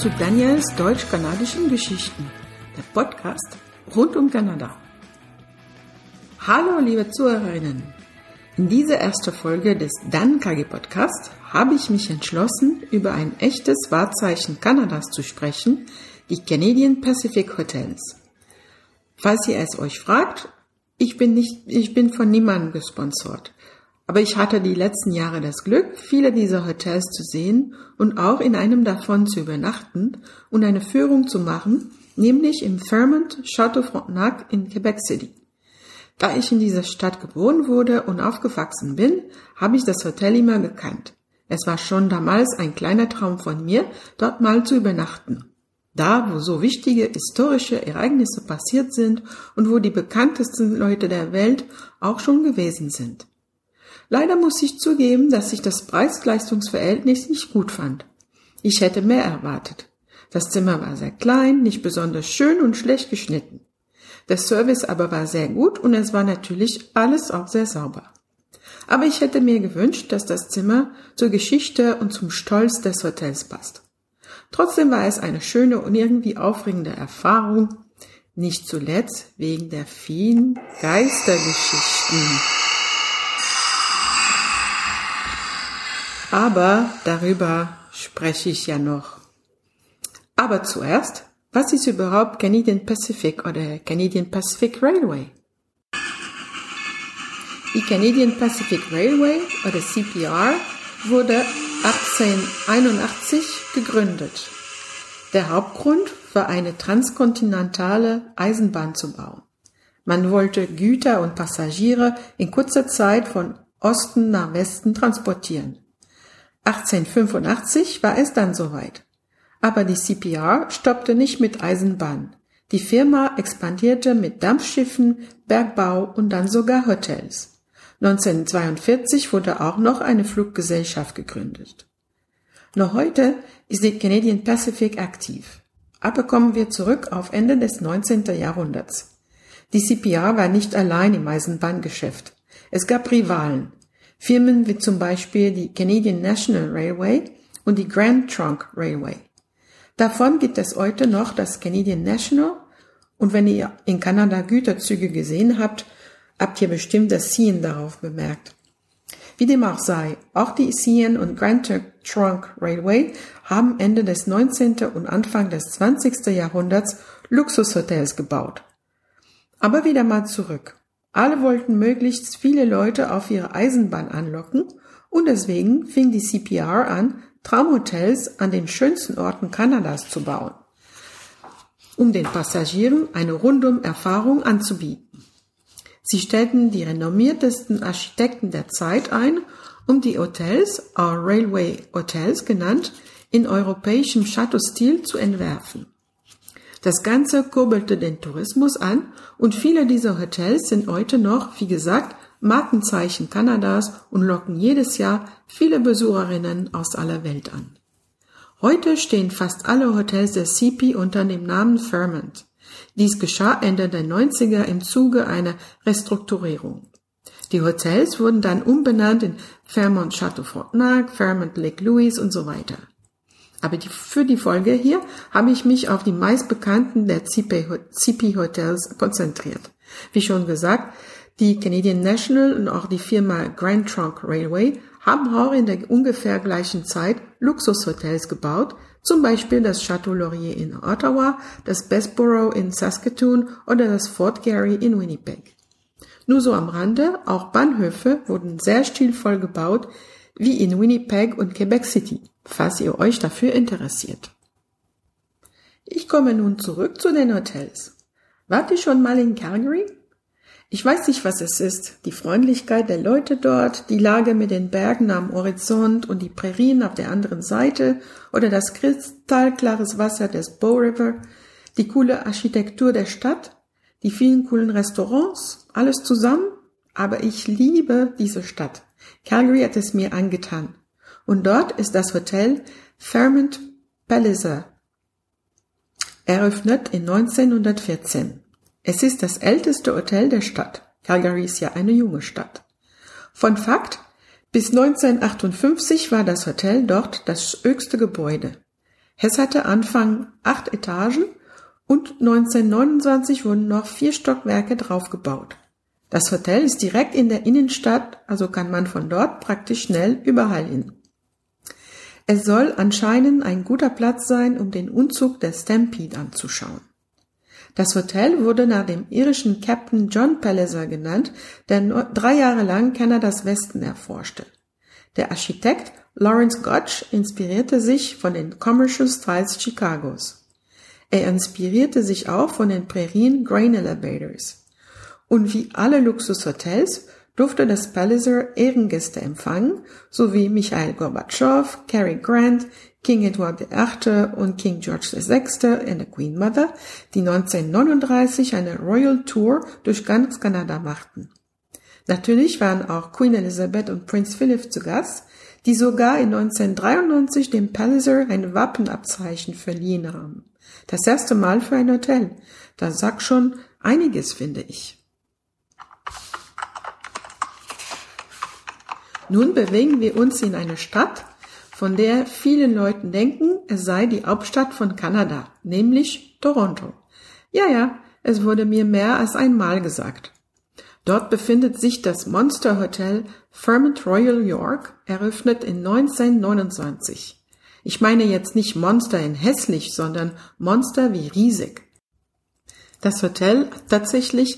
zu Daniels deutsch-kanadischen Geschichten, der Podcast rund um Kanada. Hallo liebe Zuhörerinnen, in dieser ersten Folge des Dan-KG Podcast habe ich mich entschlossen, über ein echtes Wahrzeichen Kanadas zu sprechen, die Canadian Pacific Hotels. Falls ihr es euch fragt, ich bin von niemandem gesponsert. Aber ich hatte die letzten Jahre das Glück, viele dieser Hotels zu sehen und auch in einem davon zu übernachten und eine Führung zu machen, nämlich im Fairmont Château Frontenac in Quebec City. Da ich in dieser Stadt geboren wurde und aufgewachsen bin, habe ich das Hotel immer gekannt. Es war schon damals ein kleiner Traum von mir, dort mal zu übernachten. Da, wo so wichtige historische Ereignisse passiert sind und wo die bekanntesten Leute der Welt auch schon gewesen sind. Leider muss ich zugeben, dass ich das Preis-Leistungs-Verhältnis nicht gut fand. Ich hätte mehr erwartet. Das Zimmer war sehr klein, nicht besonders schön und schlecht geschnitten. Der Service aber war sehr gut und es war natürlich alles auch sehr sauber. Aber ich hätte mir gewünscht, dass das Zimmer zur Geschichte und zum Stolz des Hotels passt. Trotzdem war es eine schöne und irgendwie aufregende Erfahrung, nicht zuletzt wegen der vielen Geistergeschichten. Aber darüber spreche ich ja noch. Aber zuerst, was ist überhaupt Canadian Pacific oder Canadian Pacific Railway? Die Canadian Pacific Railway oder CPR wurde 1881 gegründet. Der Hauptgrund war eine transkontinentale Eisenbahn zu bauen. Man wollte Güter und Passagiere in kurzer Zeit von Osten nach Westen transportieren. 1885 war es dann soweit. Aber die CPR stoppte nicht mit Eisenbahn. Die Firma expandierte mit Dampfschiffen, Bergbau und dann sogar Hotels. 1942 wurde auch noch eine Fluggesellschaft gegründet. Noch heute ist die Canadian Pacific aktiv. Aber kommen wir zurück auf Ende des 19. Jahrhunderts. Die CPR war nicht allein im Eisenbahngeschäft. Es gab Rivalen. Firmen wie zum Beispiel die Canadian National Railway und die Grand Trunk Railway. Davon gibt es heute noch das Canadian National und wenn ihr in Kanada Güterzüge gesehen habt, habt ihr bestimmt das CN darauf bemerkt. Wie dem auch sei, auch die CN und Grand Trunk Railway haben Ende des 19. und Anfang des 20. Jahrhunderts Luxushotels gebaut. Aber wieder mal zurück. Alle wollten möglichst viele Leute auf ihre Eisenbahn anlocken und deswegen fing die CPR an, Traumhotels an den schönsten Orten Kanadas zu bauen, um den Passagieren eine Rundum-Erfahrung anzubieten. Sie stellten die renommiertesten Architekten der Zeit ein, um die Hotels, auch Railway Hotels genannt, in europäischem Chateau-Stil zu entwerfen. Das Ganze kurbelte den Tourismus an und viele dieser Hotels sind heute noch, wie gesagt, Markenzeichen Kanadas und locken jedes Jahr viele Besucherinnen aus aller Welt an. Heute stehen fast alle Hotels der CP unter dem Namen Fairmont. Dies geschah Ende der 90er im Zuge einer Restrukturierung. Die Hotels wurden dann umbenannt in Fairmont Château Frontenac, Fairmont Lake Louise und so weiter. Aber für die Folge hier habe ich mich auf die meistbekannten der CP-Hotels konzentriert. Wie schon gesagt, die Canadian National und auch die Firma Grand Trunk Railway haben auch in der ungefähr gleichen Zeit Luxushotels gebaut, zum Beispiel das Château Laurier in Ottawa, das Bessborough in Saskatoon oder das Fort Garry in Winnipeg. Nur so am Rande, auch Bahnhöfe wurden sehr stilvoll gebaut, wie in Winnipeg und Quebec City, falls ihr euch dafür interessiert. Ich komme nun zurück zu den Hotels. Wart ihr schon mal in Calgary? Ich weiß nicht, was es ist. Die Freundlichkeit der Leute dort, die Lage mit den Bergen am Horizont und die Prärien auf der anderen Seite oder das kristallklares Wasser des Bow River, die coole Architektur der Stadt, die vielen coolen Restaurants, alles zusammen. Aber ich liebe diese Stadt. Calgary hat es mir angetan. Und dort ist das Hotel Fairmont Palliser, eröffnet in 1914. Es ist das älteste Hotel der Stadt. Calgary ist ja eine junge Stadt. Fun Fact: Bis 1958 war das Hotel dort das höchste Gebäude. Es hatte Anfang 8 Etagen und 1929 wurden noch 4 Stockwerke draufgebaut. Das Hotel ist direkt in der Innenstadt, also kann man von dort praktisch schnell überall hin. Es soll anscheinend ein guter Platz sein, um den Umzug der Stampede anzuschauen. Das Hotel wurde nach dem irischen Captain John Palliser genannt, der 3 Jahre lang Kanadas Westen erforschte. Der Architekt Lawrence Gotch inspirierte sich von den Commercial Styles Chicagos. Er inspirierte sich auch von den Prärien Grain Elevators. Und wie alle Luxushotels durfte das Palliser Ehrengäste empfangen, sowie Michail Gorbatschow, Cary Grant, King Edward VIII. Und King George VI. Und der Queen Mother, die 1939 eine Royal Tour durch ganz Kanada machten. Natürlich waren auch Queen Elizabeth und Prinz Philip zu Gast, die sogar in 1993 dem Palliser ein Wappenabzeichen verliehen haben. Das erste Mal für ein Hotel. Das sagt schon einiges, finde ich. Nun bewegen wir uns in eine Stadt, von der viele Leute denken, es sei die Hauptstadt von Kanada, nämlich Toronto. Ja, es wurde mir mehr als einmal gesagt. Dort befindet sich das Monster Hotel Fairmont Royal York, eröffnet in 1929. Ich meine jetzt nicht Monster in hässlich, sondern Monster wie riesig. Das Hotel hat tatsächlich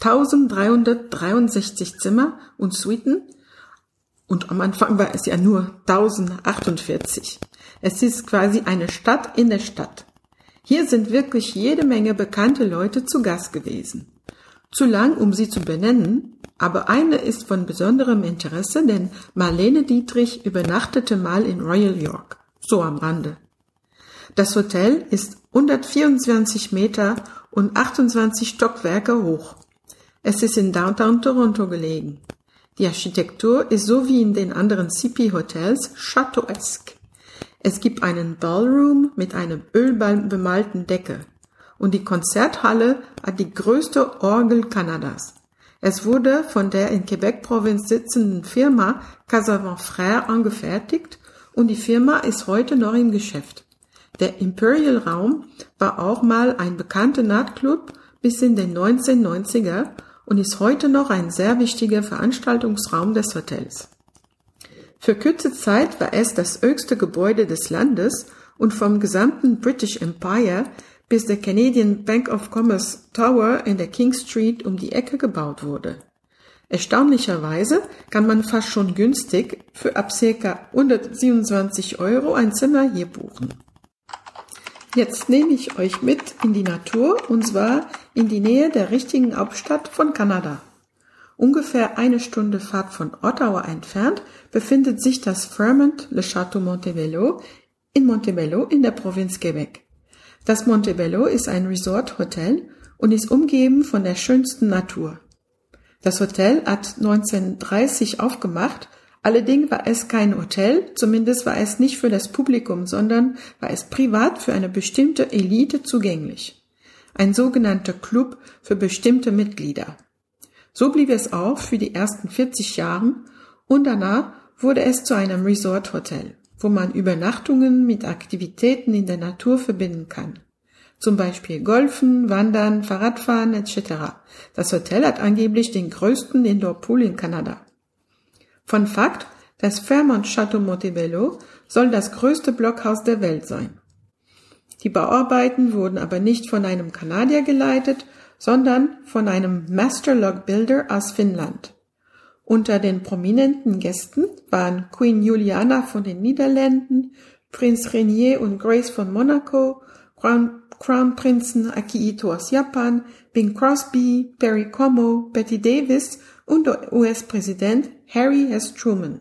1363 Zimmer und Suiten, und am Anfang war es ja nur 1048. Es ist quasi eine Stadt in der Stadt. Hier sind wirklich jede Menge bekannte Leute zu Gast gewesen. Zu lang, um sie zu benennen, aber eine ist von besonderem Interesse, denn Marlene Dietrich übernachtete mal in Royal York, so am Rande. Das Hotel ist 124 Meter und 28 Stockwerke hoch. Es ist in Downtown Toronto gelegen. Die Architektur ist so wie in den anderen CP-Hotels chateauesque. Es gibt einen Ballroom mit einer ölbemalten Decke. Und die Konzerthalle hat die größte Orgel Kanadas. Es wurde von der in Quebec-Provinz sitzenden Firma Casavant Frères angefertigt und die Firma ist heute noch im Geschäft. Der Imperial Raum war auch mal ein bekannter Nachtclub bis in den 1990er und ist heute noch ein sehr wichtiger Veranstaltungsraum des Hotels. Für kurze Zeit war es das höchste Gebäude des Landes und vom gesamten British Empire bis der Canadian Bank of Commerce Tower in der King Street um die Ecke gebaut wurde. Erstaunlicherweise kann man fast schon günstig für ab ca. 127 € ein Zimmer hier buchen. Jetzt nehme ich euch mit in die Natur, und zwar in die Nähe der richtigen Hauptstadt von Kanada. Ungefähr 1 Stunde Fahrt von Ottawa entfernt befindet sich das Fairmont Le Château Montebello in der Provinz Quebec. Das Montebello ist ein Resort-Hotel und ist umgeben von der schönsten Natur. Das Hotel hat 1930 aufgemacht, allerdings war es kein Hotel, zumindest war es nicht für das Publikum, sondern war es privat für eine bestimmte Elite zugänglich. Ein sogenannter Club für bestimmte Mitglieder. So blieb es auch für die ersten 40 Jahre und danach wurde es zu einem Resort-Hotel, wo man Übernachtungen mit Aktivitäten in der Natur verbinden kann. Zum Beispiel Golfen, Wandern, Fahrradfahren etc. Das Hotel hat angeblich den größten Indoor-Pool in Kanada. Fun Fact: Das Fairmont Château Montebello soll das größte Blockhaus der Welt sein. Die Bauarbeiten wurden aber nicht von einem Kanadier geleitet, sondern von einem Master Log Builder aus Finnland. Unter den prominenten Gästen waren Queen Juliana von den Niederlanden, Prinz Rainier und Grace von Monaco, Crown-Prinzen Akihito aus Japan, Bing Crosby, Perry Como, Betty Davis und der US-Präsident Harry S. Truman.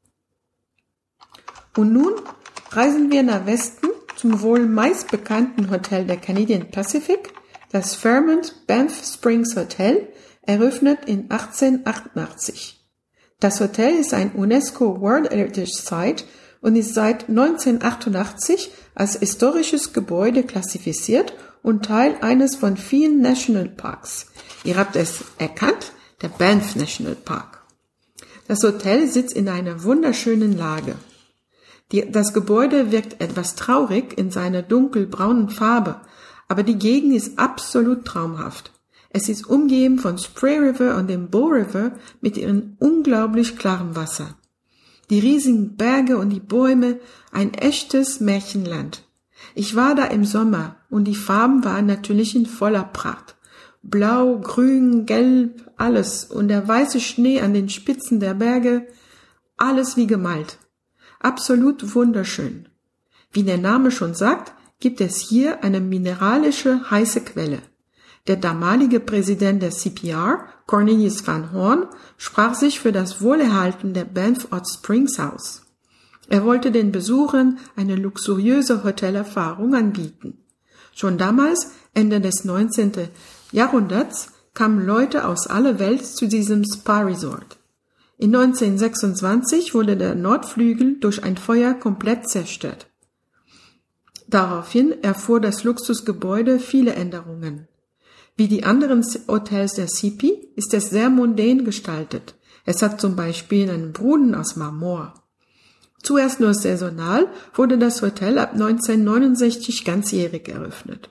Und nun reisen wir nach Westen zum wohl meistbekannten Hotel der Canadian Pacific, das Fairmont Banff Springs Hotel, eröffnet in 1888. Das Hotel ist ein UNESCO World Heritage Site und ist seit 1988 als historisches Gebäude klassifiziert und Teil eines von vielen National Parks. Ihr habt es erkannt, der Banff National Park. Das Hotel sitzt in einer wunderschönen Lage. Das Gebäude wirkt etwas traurig in seiner dunkelbraunen Farbe, aber die Gegend ist absolut traumhaft. Es ist umgeben von Spray River und dem Bow River mit ihrem unglaublich klaren Wasser. Die riesigen Berge und die Bäume, ein echtes Märchenland. Ich war da im Sommer und die Farben waren natürlich in voller Pracht. Blau, grün, gelb, alles und der weiße Schnee an den Spitzen der Berge, alles wie gemalt. Absolut wunderschön. Wie der Name schon sagt, gibt es hier eine mineralische heiße Quelle. Der damalige Präsident der CPR, Cornelius Van Horn, sprach sich für das Wohlerhalten der Banff Hot Springs aus. Er wollte den Besuchern eine luxuriöse Hotelerfahrung anbieten. Schon damals, Ende des 19. Jahrhunderts, kamen Leute aus aller Welt zu diesem Spa-Resort. In 1926 wurde der Nordflügel durch ein Feuer komplett zerstört. Daraufhin erfuhr das Luxusgebäude viele Änderungen. Wie die anderen Hotels der CP ist es sehr mondän gestaltet. Es hat zum Beispiel einen Brunnen aus Marmor. Zuerst nur saisonal wurde das Hotel ab 1969 ganzjährig geöffnet.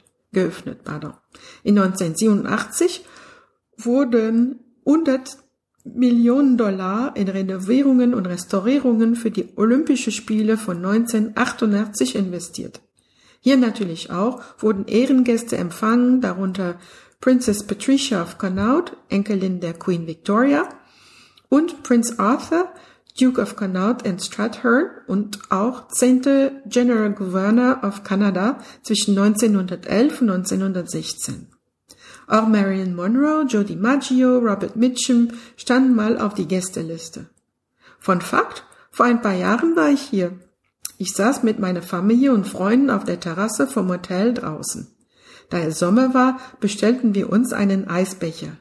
In 1987 wurden 100 Millionen $ in Renovierungen und Restaurierungen für die Olympischen Spiele von 1988 investiert. Hier natürlich auch wurden Ehrengäste empfangen, darunter Princess Patricia of Connaught, Enkelin der Queen Victoria, und Prince Arthur, Duke of Connaught and Strathearn und auch 10. General Governor of Canada zwischen 1911 und 1916. Auch Marilyn Monroe, Joe DiMaggio, Robert Mitchum standen mal auf die Gästeliste. Fun Fact: Vor ein paar Jahren war ich hier. Ich saß mit meiner Familie und Freunden auf der Terrasse vom Hotel draußen. Da es Sommer war, bestellten wir uns einen Eisbecher.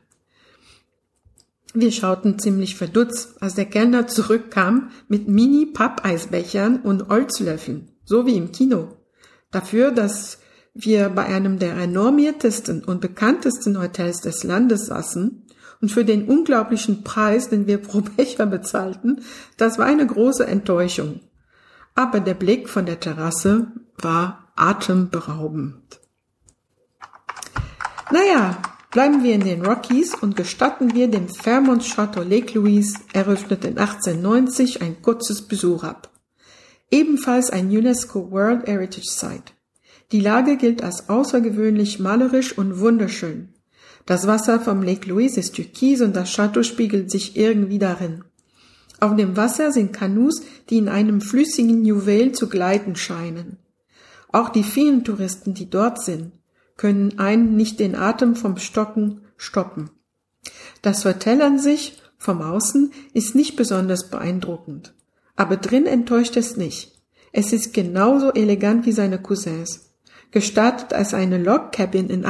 Wir schauten ziemlich verdutzt, als der Kellner zurückkam mit Mini-Pappeisbechern und Holzlöffeln, so wie im Kino. Dafür, dass wir bei einem der renommiertesten und bekanntesten Hotels des Landes saßen und für den unglaublichen Preis, den wir pro Becher bezahlten, das war eine große Enttäuschung. Aber der Blick von der Terrasse war atemberaubend. Naja, bleiben wir in den Rockies und gestatten wir dem Fairmont Chateau Lake Louise, eröffnet in 1890, ein kurzes Besuch ab. Ebenfalls ein UNESCO World Heritage Site. Die Lage gilt als außergewöhnlich malerisch und wunderschön. Das Wasser vom Lake Louise ist türkis und das Chateau spiegelt sich irgendwie darin. Auf dem Wasser sind Kanus, die in einem flüssigen Juwel zu gleiten scheinen. Auch die vielen Touristen, die dort sind, können einen nicht den Atem vom Stocken stoppen. Das Hotel an sich, vom Außen, ist nicht besonders beeindruckend. Aber drin enttäuscht es nicht. Es ist genauso elegant wie seine Cousins. Gestartet als eine Log Cabin in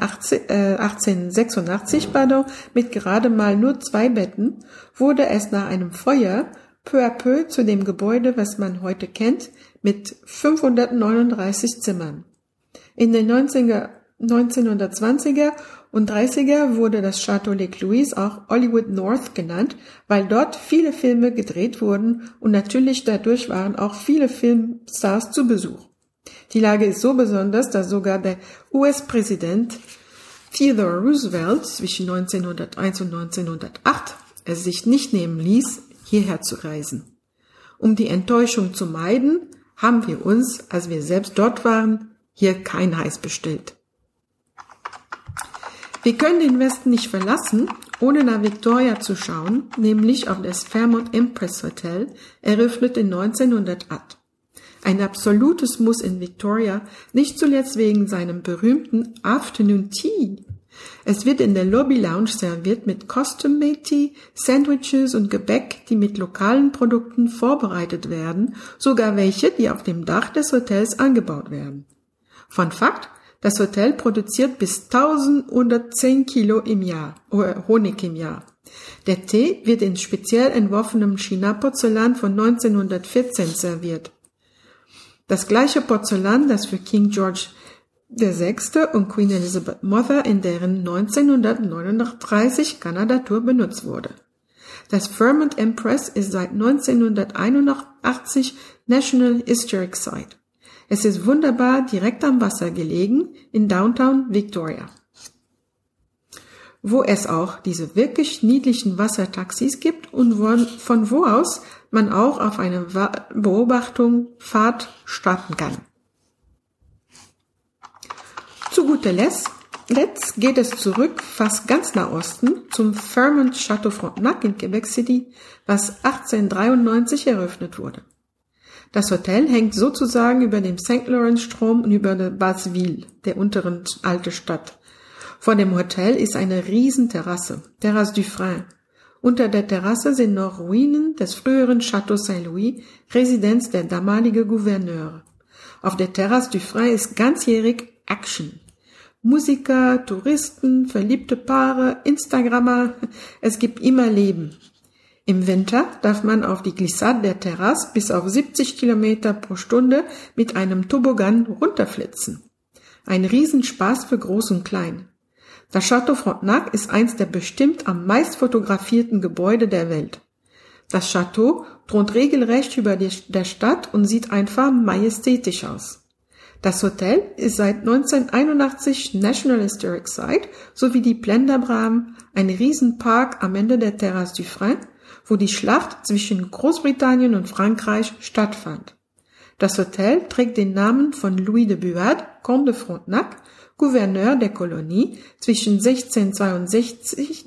1886 mit gerade mal nur 2 Betten, wurde es nach einem Feuer peu à peu zu dem Gebäude, was man heute kennt, mit 539 Zimmern. In den 1920er und 30er wurde das Chateau Lake Louise auch Hollywood North genannt, weil dort viele Filme gedreht wurden und natürlich dadurch waren auch viele Filmstars zu Besuch. Die Lage ist so besonders, dass sogar der US-Präsident Theodore Roosevelt zwischen 1901 und 1908 es sich nicht nehmen ließ, hierher zu reisen. Um die Enttäuschung zu meiden, haben wir uns, als wir selbst dort waren, hier kein Eis bestellt. Wir können den Westen nicht verlassen, ohne nach Victoria zu schauen, nämlich auf das Fairmont Empress Hotel, eröffnet in 1908. Ein absolutes Muss in Victoria, nicht zuletzt wegen seinem berühmten Afternoon Tea. Es wird in der Lobby Lounge serviert mit Custom-Made Tea, Sandwiches und Gebäck, die mit lokalen Produkten vorbereitet werden, sogar welche, die auf dem Dach des Hotels angebaut werden. Fun Fact: Das Hotel produziert bis 1110 Kilo Honig im Jahr. Der Tee wird in speziell entworfenem China-Porzellan von 1914 serviert. Das gleiche Porzellan, das für King George VI. Und Queen Elizabeth Mother in deren 1939 Kanada-Tour benutzt wurde. Das Fairmont Empress ist seit 1981 National Historic Site. Es ist wunderbar direkt am Wasser gelegen in Downtown Victoria, wo es auch diese wirklich niedlichen Wassertaxis gibt und von wo aus man auch auf eine Beobachtungsfahrt starten kann. Zu guter Letzt geht es zurück fast ganz nach Osten zum Fairmont Château Frontenac in Quebec City, was 1893 eröffnet wurde. Das Hotel hängt sozusagen über dem St. Lawrence Strom und über der Basseville, der unteren alten Stadt. Vor dem Hotel ist eine Riesenterrasse, Terrasse Dufresne. Unter der Terrasse sind noch Ruinen des früheren Château Saint-Louis, Residenz der damaligen Gouverneure. Auf der Terrasse Dufresne ist ganzjährig Action. Musiker, Touristen, verliebte Paare, Instagrammer, es gibt immer Leben. Im Winter darf man auf die Glissade der Terrasse bis auf 70 Kilometer pro Stunde mit einem Toboggan runterflitzen. Ein Riesenspaß für Groß und Klein. Das Château Frontenac ist eins der bestimmt am meist fotografierten Gebäude der Welt. Das Château thront regelrecht über der Stadt und sieht einfach majestätisch aus. Das Hotel ist seit 1981 National Historic Site sowie die Plenderbram, ein Riesenpark am Ende der Terrasse Dufresne, wo die Schlacht zwischen Großbritannien und Frankreich stattfand. Das Hotel trägt den Namen von Louis de Buade, Comte de Frontenac, Gouverneur der Kolonie zwischen 1672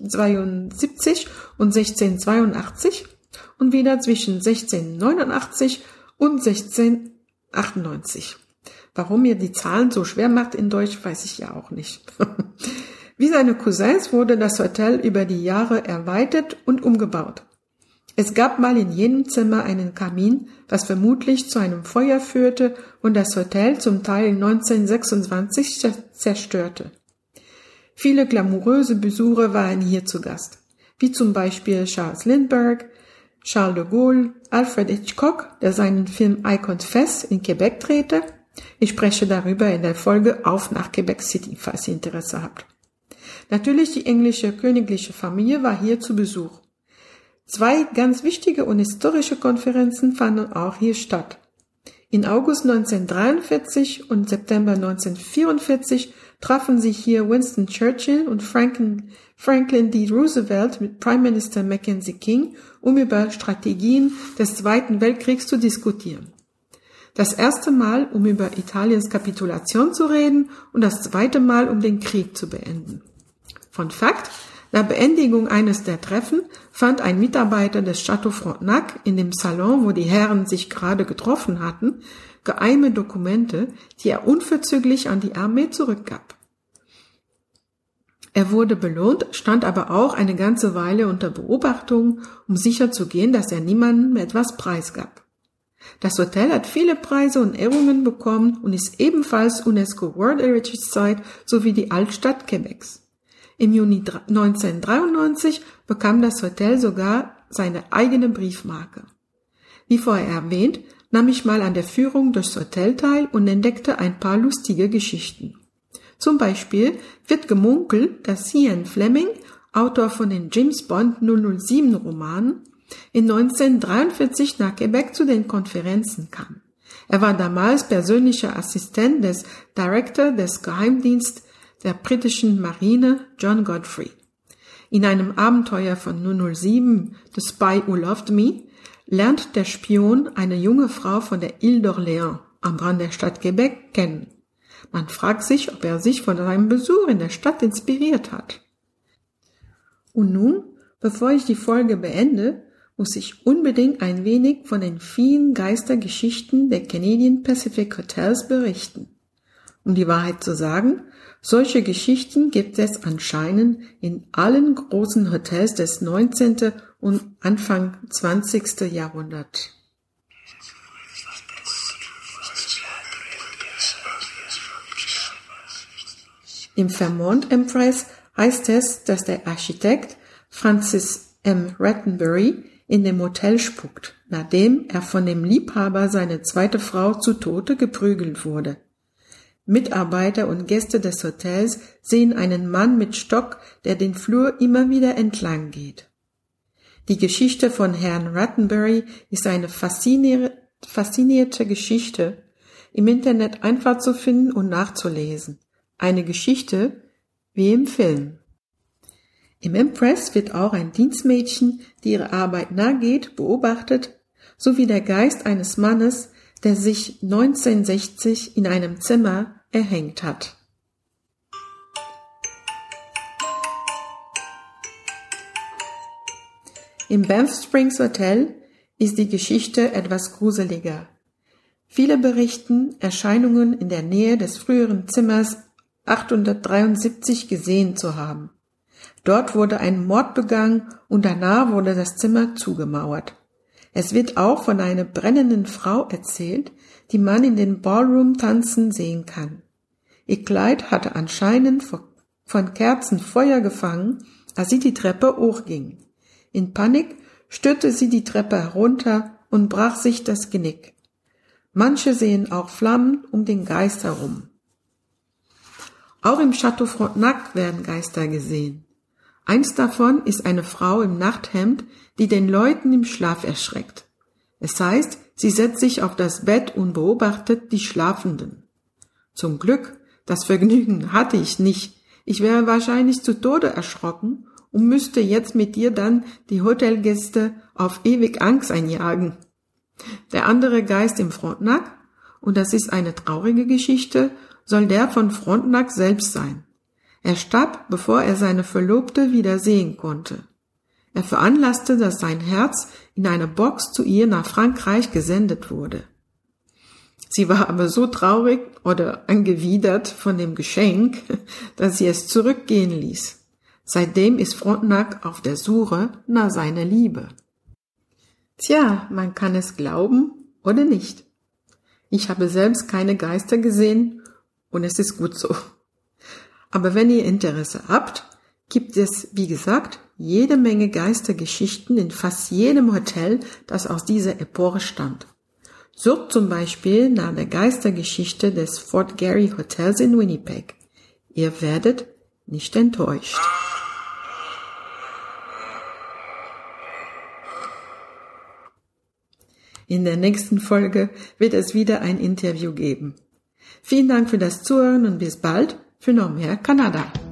und 1682 und wieder zwischen 1689 und 1698. Warum mir die Zahlen so schwer macht in Deutsch, weiß ich ja auch nicht. Wie seine Cousins wurde das Hotel über die Jahre erweitert und umgebaut. Es gab mal in jedem Zimmer einen Kamin, was vermutlich zu einem Feuer führte und das Hotel zum Teil 1926 zerstörte. Viele glamouröse Besucher waren hier zu Gast, wie zum Beispiel Charles Lindbergh, Charles de Gaulle, Alfred Hitchcock, der seinen Film I Confess in Quebec drehte. Ich spreche darüber in der Folge Auf nach Quebec City, falls ihr Interesse habt. Natürlich die englische königliche Familie war hier zu Besuch. 2 ganz wichtige und historische Konferenzen fanden auch hier statt. In August 1943 und September 1944 trafen sich hier Winston Churchill und Franklin D. Roosevelt mit Prime Minister Mackenzie King, um über Strategien des Zweiten Weltkriegs zu diskutieren. Das erste Mal, um über Italiens Kapitulation zu reden und das zweite Mal, um den Krieg zu beenden. Fun Fact: Nach Beendigung eines der Treffen fand ein Mitarbeiter des Château Frontenac in dem Salon, wo die Herren sich gerade getroffen hatten, geheime Dokumente, die er unverzüglich an die Armee zurückgab. Er wurde belohnt, stand aber auch eine ganze Weile unter Beobachtung, um sicherzugehen, dass er niemandem etwas preisgab. Das Hotel hat viele Preise und Ehrungen bekommen und ist ebenfalls UNESCO World Heritage Site sowie die Altstadt Quebecs. Im Juni 1993 bekam das Hotel sogar seine eigene Briefmarke. Wie vorher erwähnt, nahm ich mal an der Führung durchs Hotel teil und entdeckte ein paar lustige Geschichten. Zum Beispiel wird gemunkelt, dass Ian Fleming, Autor von den James Bond 007 Romanen, in 1943 nach Quebec zu den Konferenzen kam. Er war damals persönlicher Assistent des Director des Geheimdienstes der britischen Marine, John Godfrey. In einem Abenteuer von 007, The Spy Who Loved Me, lernt der Spion eine junge Frau von der Ile d'Orléans am Rand der Stadt Quebec kennen. Man fragt sich, ob er sich von seinem Besuch in der Stadt inspiriert hat. Und nun, bevor ich die Folge beende, muss ich unbedingt ein wenig von den vielen Geistergeschichten der Canadian Pacific Hotels berichten. Um die Wahrheit zu sagen, solche Geschichten gibt es anscheinend in allen großen Hotels des 19. und Anfang 20. Jahrhunderts. Im Fairmont Empress heißt es, dass der Architekt Francis M. Rattenbury in dem Hotel spukt, nachdem er von dem Liebhaber seiner zweiten Frau zu Tode geprügelt wurde. Mitarbeiter und Gäste des Hotels sehen einen Mann mit Stock, der den Flur immer wieder entlang geht. Die Geschichte von Herrn Rattenbury ist eine faszinierte Geschichte, im Internet einfach zu finden und nachzulesen. Eine Geschichte wie im Film. Im Impress wird auch ein Dienstmädchen, die ihrer Arbeit nachgeht, beobachtet, sowie der Geist eines Mannes, der sich 1960 in einem Zimmer erhängt hat. Im Banff Springs Hotel ist die Geschichte etwas gruseliger. Viele berichten, Erscheinungen in der Nähe des früheren Zimmers 873 gesehen zu haben. Dort wurde ein Mord begangen und danach wurde das Zimmer zugemauert. Es wird auch von einer brennenden Frau erzählt, die man in den Ballroom tanzen sehen kann. Ihr Kleid hatte anscheinend von Kerzen Feuer gefangen, als sie die Treppe hochging. In Panik stürzte sie die Treppe herunter und brach sich das Genick. Manche sehen auch Flammen um den Geist herum. Auch im Château Frontenac werden Geister gesehen. Eins davon ist eine Frau im Nachthemd, die den Leuten im Schlaf erschreckt. Es heißt, sie setzt sich auf das Bett und beobachtet die Schlafenden. Zum Glück, das Vergnügen hatte ich nicht. Ich wäre wahrscheinlich zu Tode erschrocken und müsste jetzt mit ihr dann die Hotelgäste auf ewig Angst einjagen. Der andere Geist im Frontenac, und das ist eine traurige Geschichte, soll der von Frontenac selbst sein. Er starb, bevor er seine Verlobte wieder sehen konnte. Er veranlasste, dass sein Herz in einer Box zu ihr nach Frankreich gesendet wurde. Sie war aber so traurig oder angewidert von dem Geschenk, dass sie es zurückgehen ließ. Seitdem ist Frontenac auf der Suche nach seiner Liebe. Tja, man kann es glauben oder nicht. Ich habe selbst keine Geister gesehen und es ist gut so. Aber wenn ihr Interesse habt, gibt es, wie gesagt, jede Menge Geistergeschichten in fast jedem Hotel, das aus dieser Epoche stammt. Sucht zum Beispiel nach der Geistergeschichte des Fort Garry Hotels in Winnipeg. Ihr werdet nicht enttäuscht. In der nächsten Folge wird es wieder ein Interview geben. Vielen Dank für das Zuhören und bis bald für noch mehr Kanada.